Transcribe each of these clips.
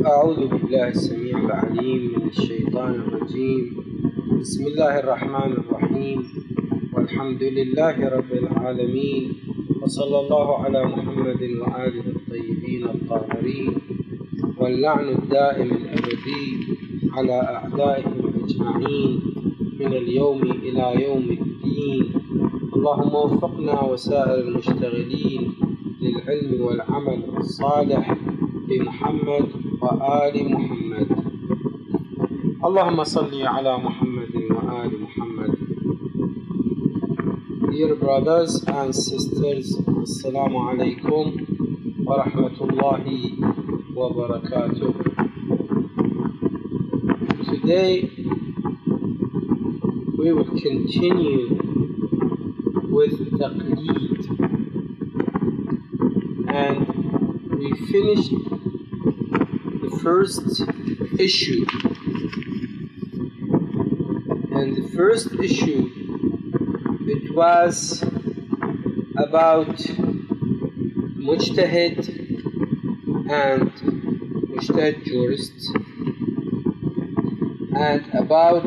أعوذ بالله السميع العليم من الشيطان الرجيم. بسم الله الرحمن الرحيم، والحمد لله رب العالمين، وصلى الله على محمد وآله الطيبين الطاهرين، واللعن الدائم الأبدي على أعدائهم أجمعين من اليوم إلى يوم الدين. اللهم وفقنا وسائر المشتغلين للعلم والعمل الصالح بمحمد وآل محمد. اللهم صل على محمد وآل محمد. Dear brothers and sisters, Assalamu alaikum wa rahmatullahi wa barakatuh. Today we will continue with taqleed, and we finished the first issue. And the first issue, it was about mujtahid and mujtahid jurists, and about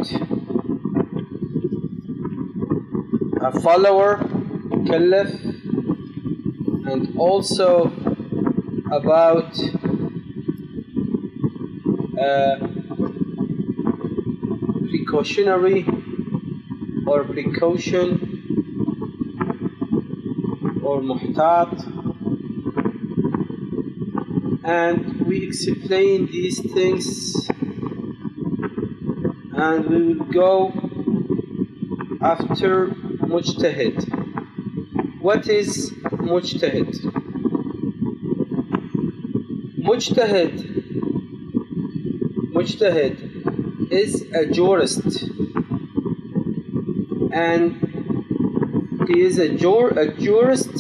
a follower, mukallaf, and also about precautionary or precaution or muhtat, and we explain these things, and we will go after mujtahid. What is mujtahid? Mujtahid is a jurist, and he is a jurist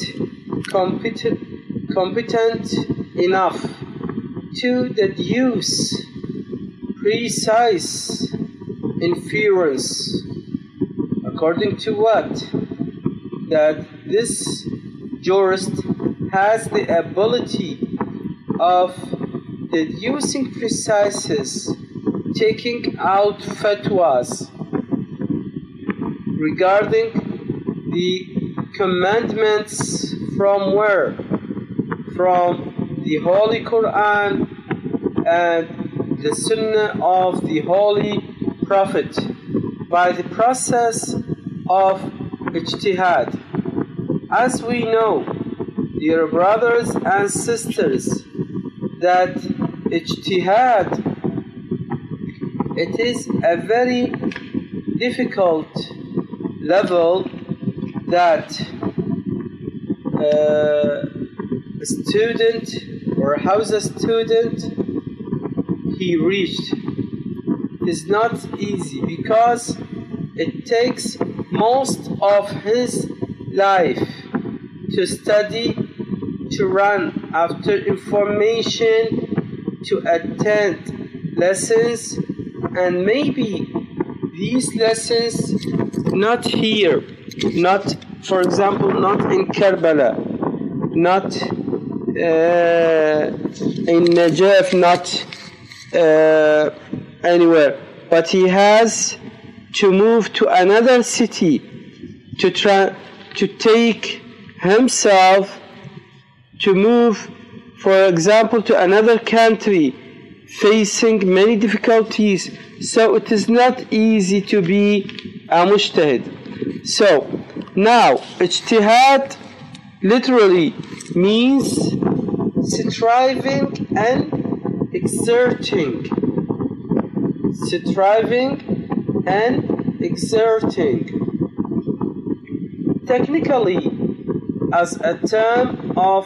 competent enough to deduce precise inference. According to what? That this jurist has the ability of deducing precises, taking out fatwas regarding the commandments from where? From the Holy Quran and the Sunnah of the Holy Prophet by the process of ijtihad. As we know, dear brothers and sisters, that ijtihad, it is a very difficult level that a student or a Hausa student he reached. It is not easy because it takes most of his life to study, to run after information, to attend lessons, and maybe these lessons not here, not, for example, not in Karbala, not in Najaf, not anywhere, but he has to move to another city to try to take himself to move, for example, to another country, facing many difficulties. So it is not easy to be a mujtahid. So now ijtihad literally means striving and exerting. Striving and exerting. Technically, as a term of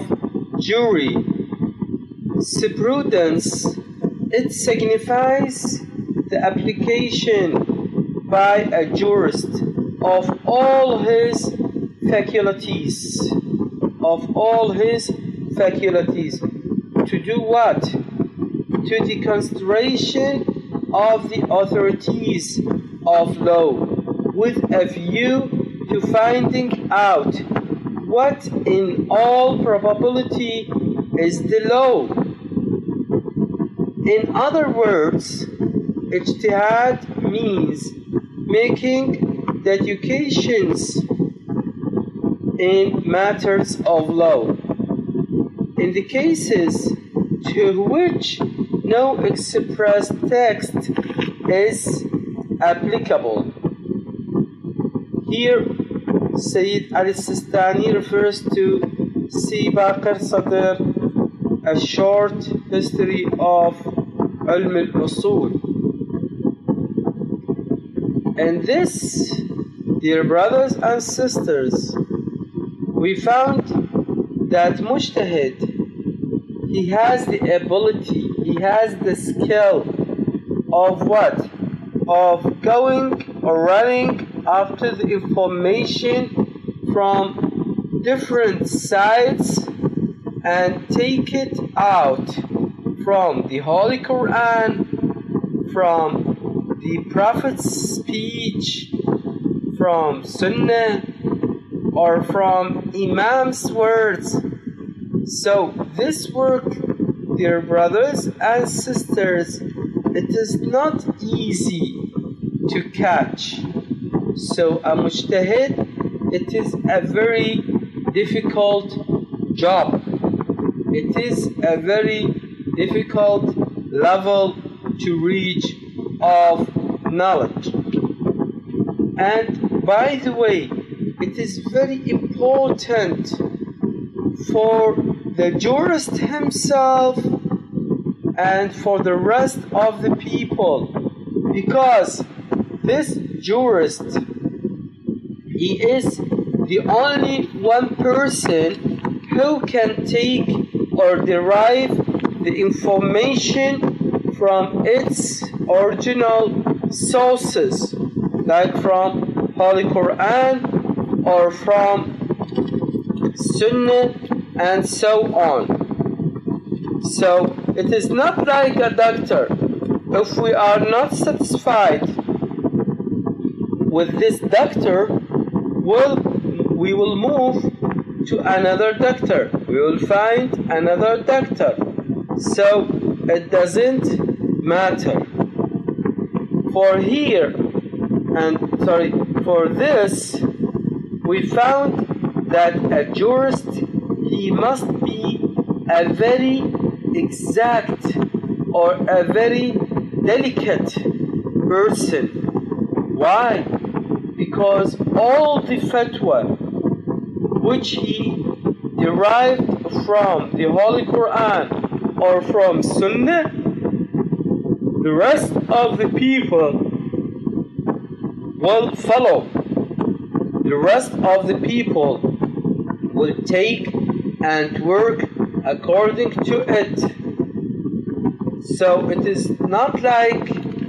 jurisprudence, it signifies the application by a jurist of all his faculties. To do what? To the consideration of the authorities of law, with a view to finding out what in all probability is the law. In other words, ijtihad means making the educations in matters of law in the cases to which no express text is applicable. Here, Sayyid Ali Sistani refers to C. Baqir Sadr, A Short History of Ilm al-Usul. And this, dear brothers and sisters, we found that Mujtahid, he has the ability, he has the skill of what? Of going or running after the information from different sides and take it out from the Holy Quran, from the Prophet's speech, from Sunnah, or from Imam's words. So this work, dear brothers and sisters, it is not easy to catch. So a mujtahid, it is a very difficult job. It is a very difficult level to reach of knowledge. And by the way, it is very important for the jurist himself and for the rest of the people, because this jurist, he is the only one person who can take or derive the information from its original sources, like from Holy Quran or from Sunnah and so on. So it is not like a doctor. If we are not satisfied with this doctor, we will move to another doctor. We will find another doctor. So it doesn't matter. For this, we found that a jurist, he must be a very exact or a very delicate person. Why? Because all the fatwa which he derived from the Holy Quran or from Sunnah, the rest of the people will follow. The rest of the people will take and work according to it. So it is not like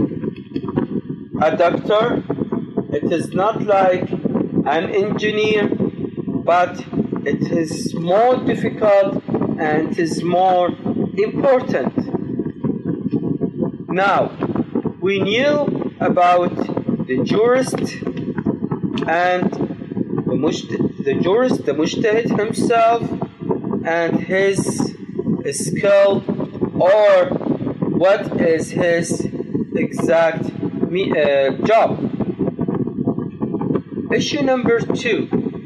a doctor, it is not like an engineer, but it is more difficult and it is more important. Now, we knew about the jurist and the mujtahid himself and his skill, or what is his exact job. Issue number 2.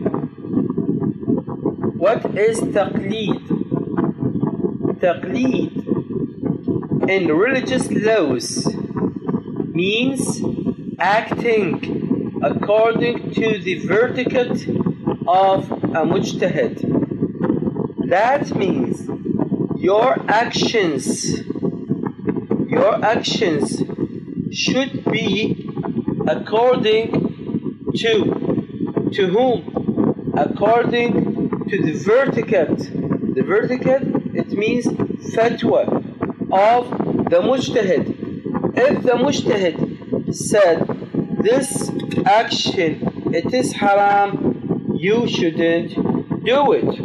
What is taqleed? Taqleed in religious laws means acting according to the verdict of a mujtahid. That means your actions should be according to whom? According to the verdict. The verdict, it means fatwa of the mujtahid. If the mujtahid said this action, it is haram, you shouldn't do it.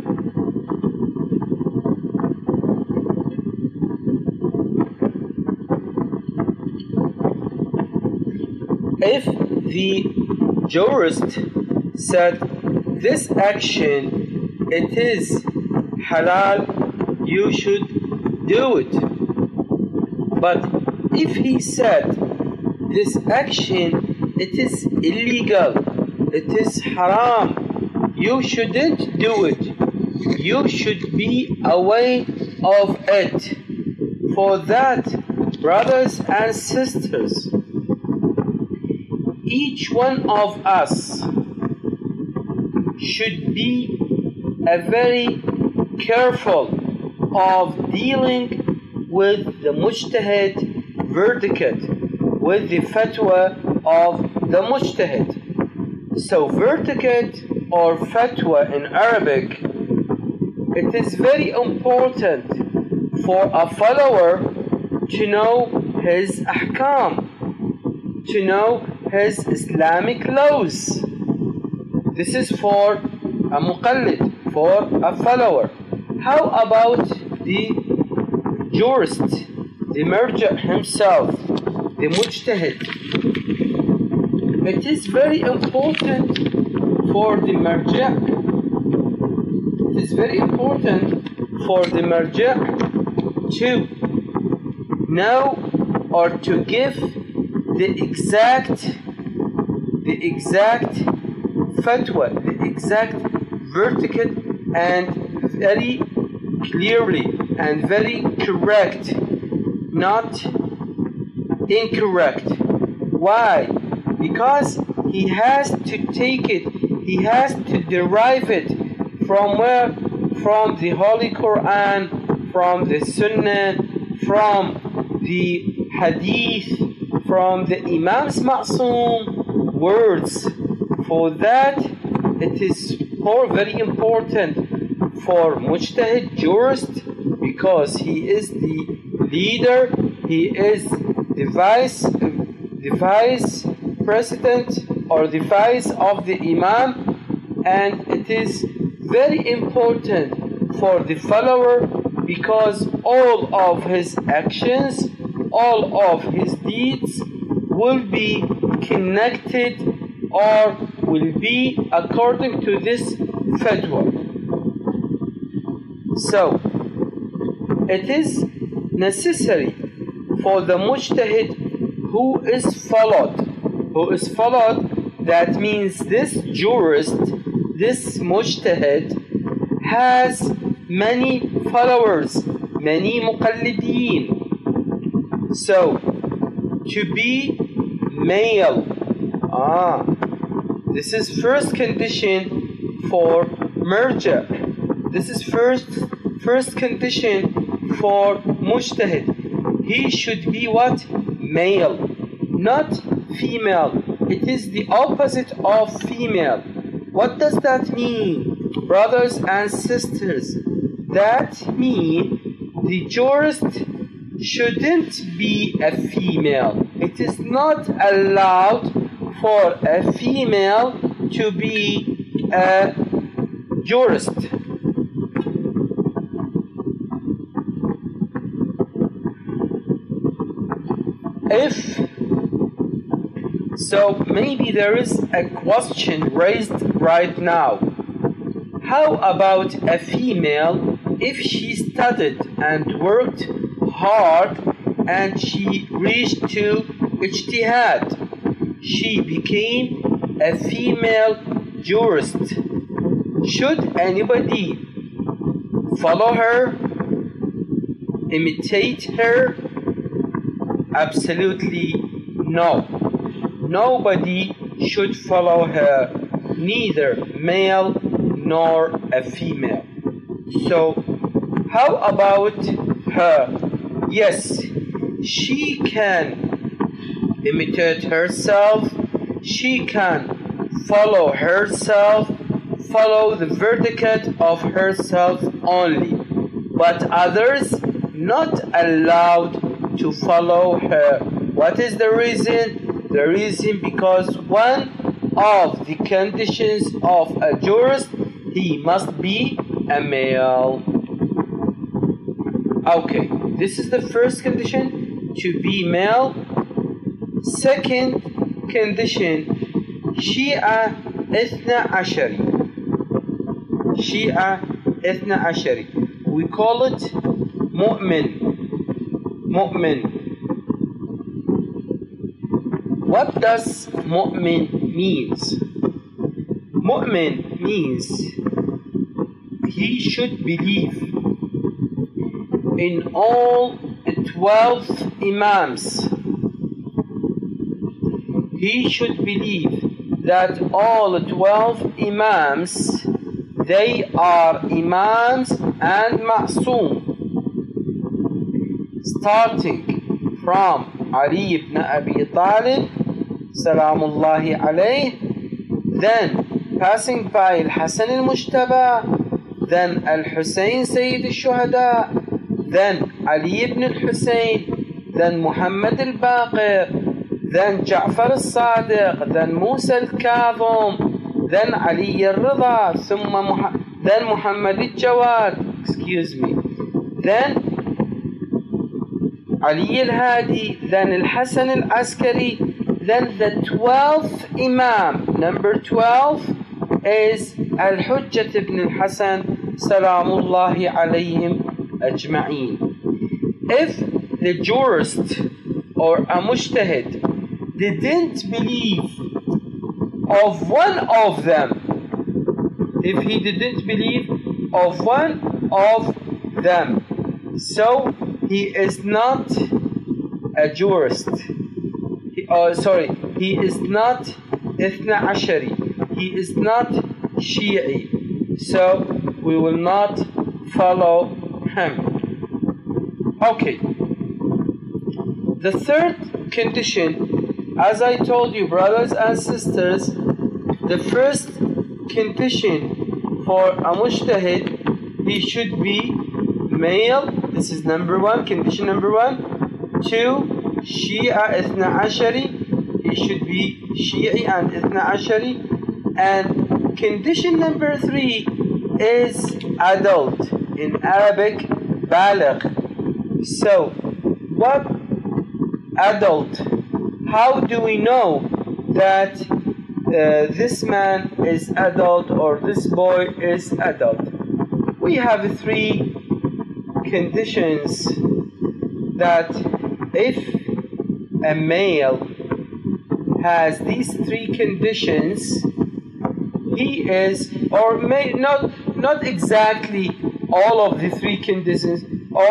If the jurist said this action, it is halal, you should do it. But if he said this action, it is illegal, it is haram, you shouldn't do it, you should be away of it. For that, brothers and sisters, each one of us should be very careful of dealing with the mujtahid verdict, with the fatwa of the mujtahid. So verdict or fatwa in Arabic, it is very important for a follower to know his ahkam, to know his Islamic laws. This is for a muqallid, for a follower. How about the jurist, the marja himself, the mujtahid? It is very important for the marja. It is very important for the marja to know or to give the exact fatwa, the exact verdict, and very clearly and very correct, not incorrect. Why? Because he has to take it, he has to derive it from where? From the Holy Quran, from the Sunnah, from the Hadith, from the Imam's Ma'soom words. For that, it is very important for mujtahid jurist, because he is the leader, he is the vice president or the vice of the imam, and it is very important for the follower, because all of his actions, all of his deeds will be connected or will be according to this fatwa. So, it is necessary for the mujtahid who is followed, that means this jurist, this mujtahid has many followers, many muqallideen. So, to be male, this is first condition for marja. This is first condition for mujtahid. He should be what? Male, not female. It is the opposite of female. What does that mean, brothers and sisters? That means the jurist shouldn't be a female. It is not allowed for a female to be a jurist. So maybe there is a question raised right now. How about a female if she studied and worked hard and she reached to ijtihad? She became a female jurist. Should anybody follow her, imitate her? Absolutely no. Nobody should follow her, neither male nor a female. So, how about her? Yes, she can imitate herself, she can follow herself, follow the verdict of herself only, but others not allowed to follow her. What is the reason? The reason because one of the conditions of a jurist, he must be a male. Okay, this is the first condition, to be male. Second condition, Shia Ithna Ashari. Shia Ithna Ashari. We call it mu'min. What does mu'min means? Mu'min means he should believe in all 12 imams. He should believe that all 12 imams, they are imams and ma'soom, starting from Ali ibn Abi Talib, salamullahi alayh, then passing by Al-Hasan al-Mujtaba, then Al-Husayn Sayyid al-Shuhada, then Ali ibn al-Husayn, then Muhammad al-Baqir, then Ja'far al-Sadiq, then Musa al-Kadhim, then Ali al-Rida, then Muhammad al-Jawad, then Ali al-Hadi, then Al-Hasan al-Askari, then the 12th Imam, number 12, is Al-Hujjat ibn al-Hasan, salamullahi alayhim ajma'een. If the jurist or a mujtahid didn't believe of one of them, if he didn't believe of one of them, so he is not a jurist. He is not Ithna Ashari. He is not Shi'i. So we will not follow him. Okay. The third condition, as I told you, brothers and sisters, the first condition for a mujtahid, he should be male. This is number one, condition number one. Two, Shia Ithna Ashari. He should be Shi'i and Ithna Ashari. And condition number three is adult. In Arabic, baligh. So, what adult? How do we know that this man is adult or this boy is adult? We have three conditions that if a male has these three conditions, he is, or may not exactly all of the three conditions,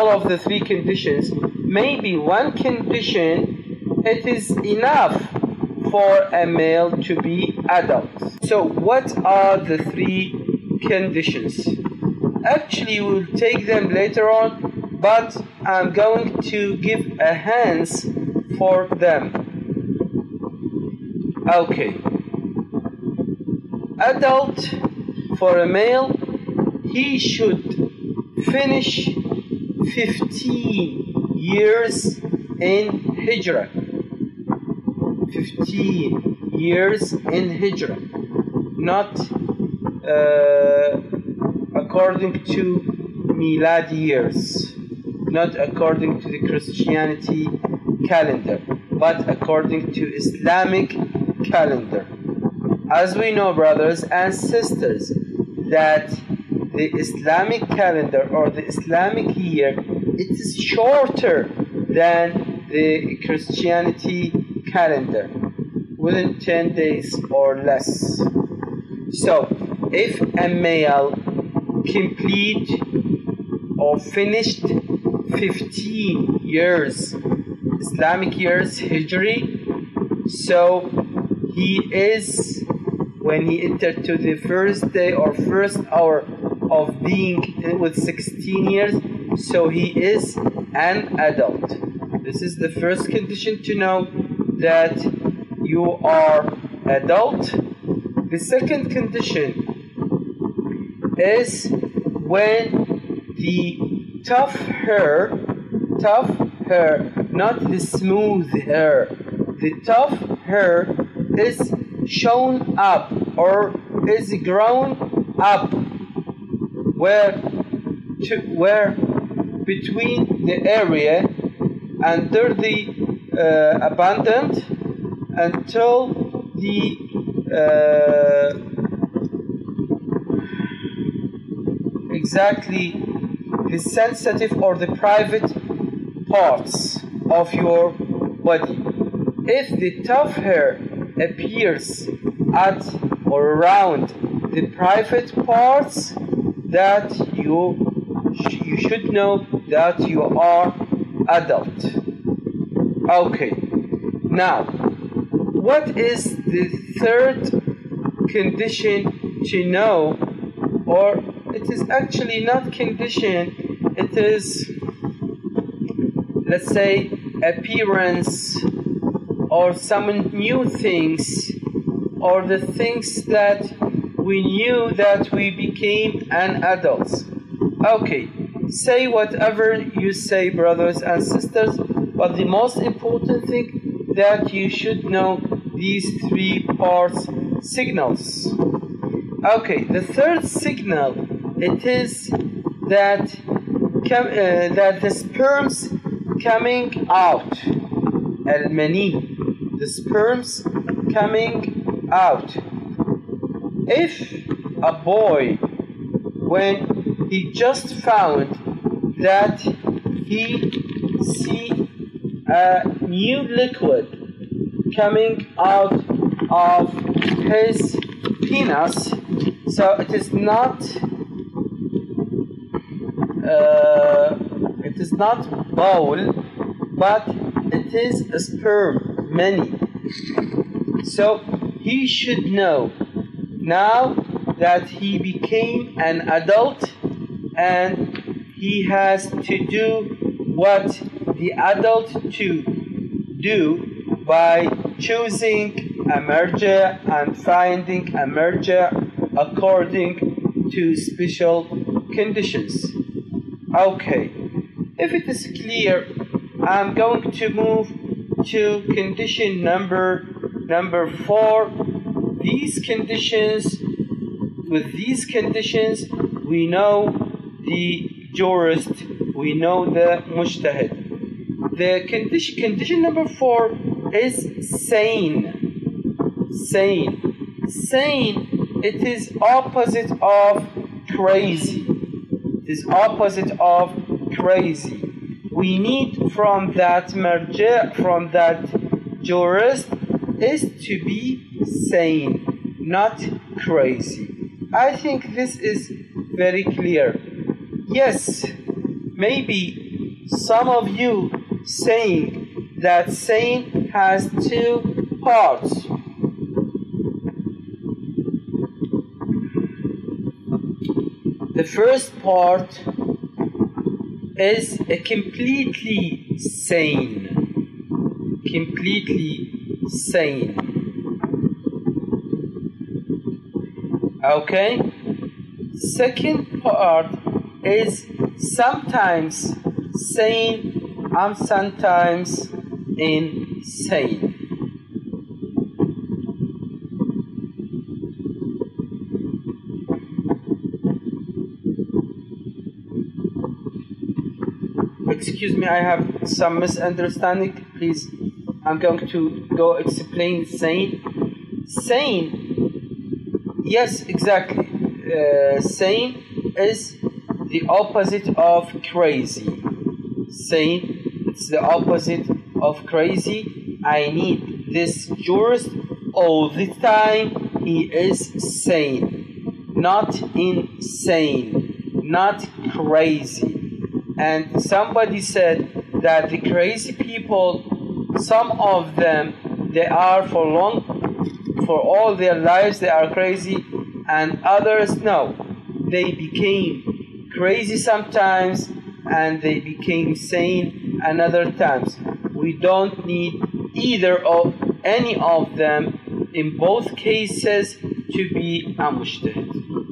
maybe one condition, it is enough for a male to be adult. So what are the three conditions? Actually, we'll take them later on, but I'm going to give a hands for them. Okay. Adult for a male, he should finish 15 years in Hijrah. 15 years in Hijrah. Not according to Milad years. Not according to the Christianity calendar, but according to Islamic calendar. As we know, brothers and sisters, that the Islamic calendar or the Islamic year, it is shorter than the Christianity calendar, within 10 days or less. So, if a male complete or finished 15 years, Islamic years, Hijri, so he is, when he entered to the first day or first hour of being with 16 years, so he is an adult. This is the first condition to know that you are adult. The second condition is when the tough hair, not the smooth hair, the tough hair is shown up or is grown up where between the area under the abundant until the exactly the sensitive or the private parts of your body. if the tough hair appears at or around the private parts, that you should know that you are adult. Okay, now what is the third condition to know, or it is actually not condition, it is, let's say, appearance or some new things, or the things that we knew that we became an adult. Okay, say whatever you say, brothers and sisters, but the most important thing that you should know these three parts signals. Okay, the third signal, it is that that the sperms coming out, al-mani, the sperms coming out. If a boy, when he just found that he see a new liquid coming out of his penis, so it is not bowel, but it is a sperm, many. So he should know now that he became an adult, and he has to do what the adult to do by choosing a marja and finding a marja according to special conditions. Okay, if it is clear, I'm going to move to condition number 4. These conditions, with these conditions, we know the jurist, we know the mujtahid. The condition number 4 is sane. Sane. Sane, it is opposite of crazy. It is opposite of crazy. We need from that marja, from that jurist, is to be sane, not crazy. I think this is very clear. Yes, maybe some of you saying that sane has 2 parts. The first part is a completely sane. Completely sane. Okay? Second part is sometimes sane and sometimes insane. Excuse me, I have some misunderstanding. Please, I'm going to go explain sane. Sane, yes, exactly. Sane is the opposite of crazy. Sane, it's the opposite of crazy. I need this jurist all the time. He is sane, not insane, not crazy. And somebody said that the crazy people, some of them, they are for all their lives they are crazy, and others no, they became crazy sometimes and they became sane another times. We don't need either of any of them in both cases to be a mujtahid.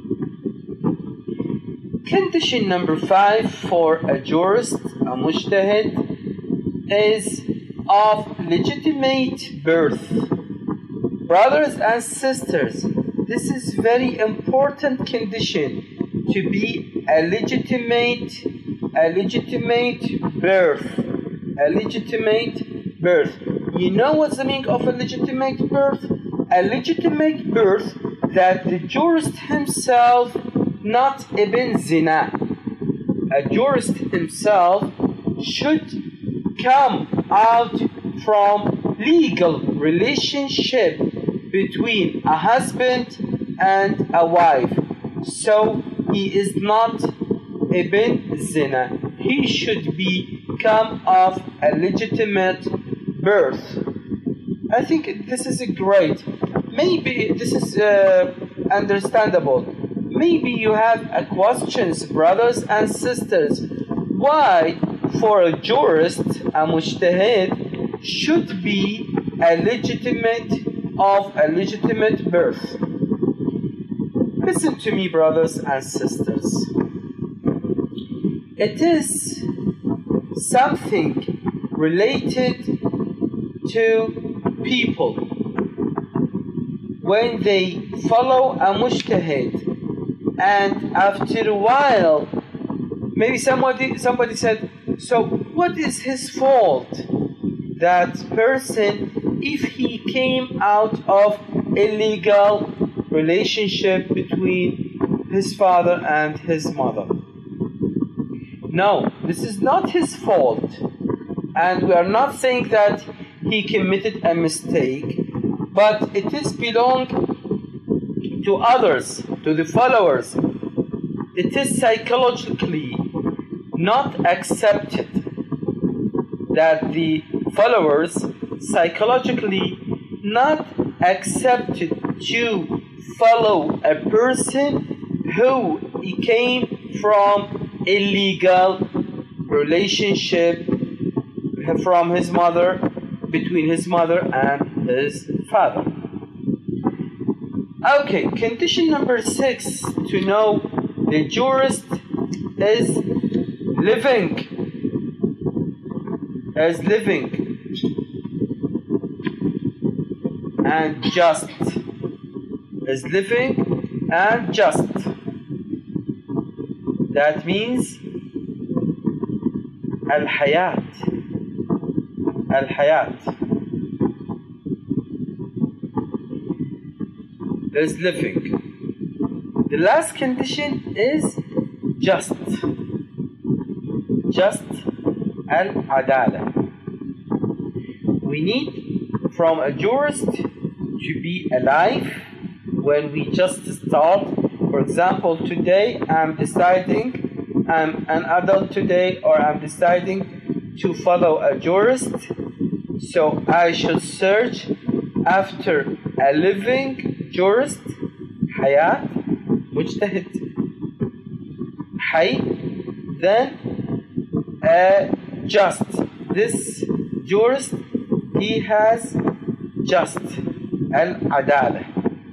Condition number 5 for a jurist, a mujtahid, is of legitimate birth. Brothers and sisters, this is very important condition to be a legitimate birth. A legitimate birth. You know what's the meaning of a legitimate birth? A legitimate birth that the jurist himself, not ibn zina. A jurist himself should come out from legal relationship between a husband and a wife. So he is not ibn zina. He should become of a legitimate birth. I think this is great. Maybe this is understandable. Maybe you have questions, brothers and sisters. Why, for a jurist, a mujtahid should be a legitimate birth? Listen to me, brothers and sisters. It is something related to people. When they follow a mujtahid, and after a while, maybe somebody said, so what is his fault? That person, if he came out of illegal relationship between his father and his mother. No, this is not his fault. And we are not saying that he committed a mistake, but it is belong to others, to the followers. It is psychologically not accepted that the followers psychologically not accepted to follow a person who came from illegal relationship from his mother, between his mother and his father. Okay, condition number 6 to know the jurist is living and just. Is living and just. That means al-hayat. Is living. The last condition is just. Just al-adala. We need from a jurist to be alive when we just start. For example, today I'm deciding I'm an adult today, or I'm deciding to follow a jurist. So I should search after a living jurist, hayat, mujtahid, hay, then just. This jurist, he has just, al-adala.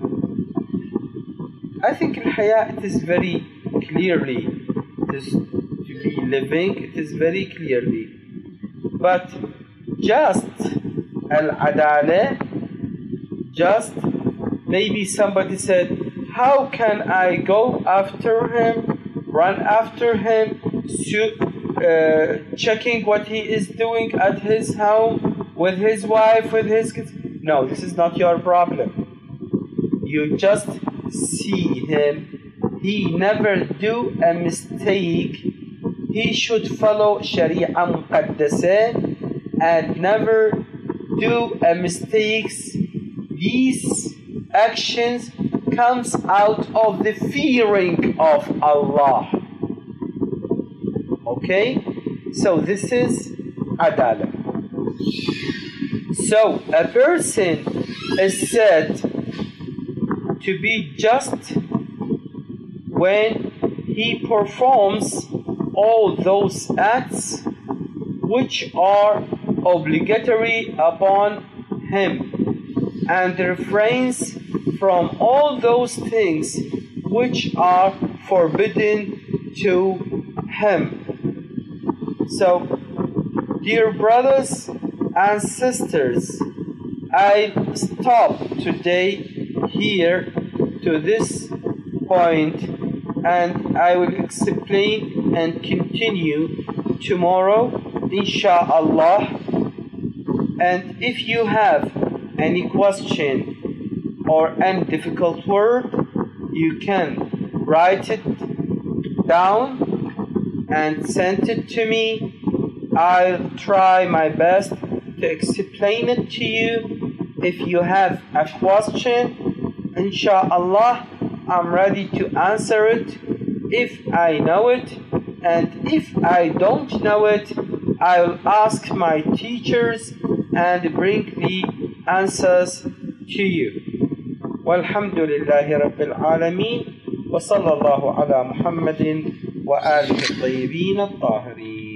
I think al-haya, it is very clearly, it is to be living, it is very clearly. But just al-adala, just, maybe somebody said, how can I go after him, run after him, checking what he is doing at his home, with his wife, with his kids? No, this is not your problem. You just see him. He never do a mistake. He should follow Sharia Muqaddasah and never do a mistakes. These actions comes out of the fearing of Allah. Okay? So this is adala. So a person is said to be just when he performs all those acts which are obligatory upon him, and refrains from all those things which are forbidden to him. So, dear brothers and sisters, I stop today here to this point, and I will explain and continue tomorrow, inshallah. And if you have any question or any difficult word, you can write it down and send it to me. I'll try my best to explain it to you. If you have a question, inshallah, I'm ready to answer it if I know it, and if I don't know it, I'll ask my teachers and bring the answers to you. Walhamdulillahi Rabbil Alameen, wa sallallahu ala Muhammadin wa alihi at-tayyibin at-tahirin.